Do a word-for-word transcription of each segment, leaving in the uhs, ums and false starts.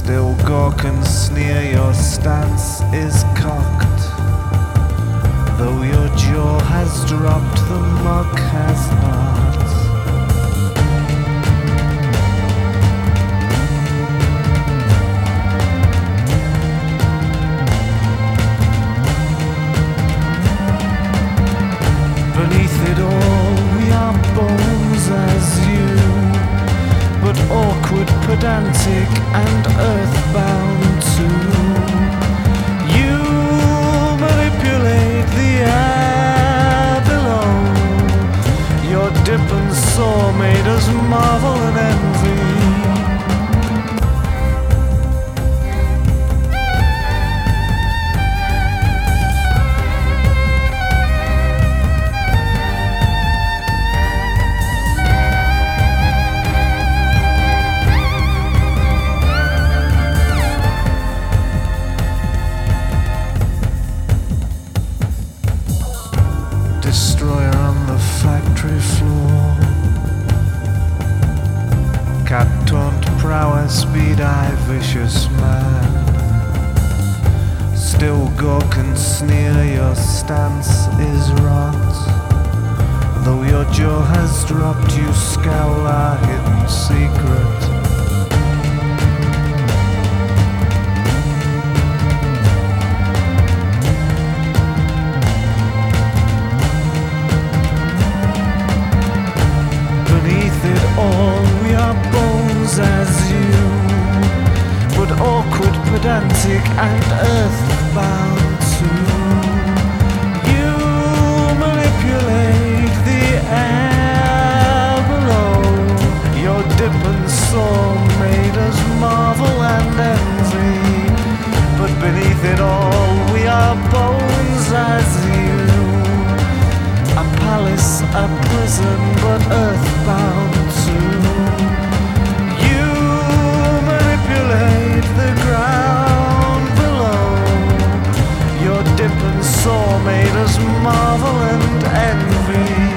Still gawk and sneer, your stance is cocked. Though your jaw has dropped, the mug has not. Beneath it all, we are bones as you, but awkward, pedantic, and earthbound too. You manipulate the air below. Your dip and saw made us marvel and envy. Destroyer on the factory floor. Cat-taunt prowess, speed-eye, vicious man. Still gawk and sneer, your stance is rot. Though your jaw has dropped, you scowl our hidden secret. All we are bones as you, but awkward, pedantic, and earthbound too. You manipulate the air below. Your dip and saw made us marvel and envy, but beneath it all we are bones as you. A palace, a prison, but earthbound too. You manipulate the ground below. Your dip and saw made us marvel and envy.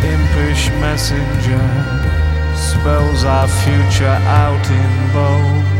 Impish messenger spells our future out in bold.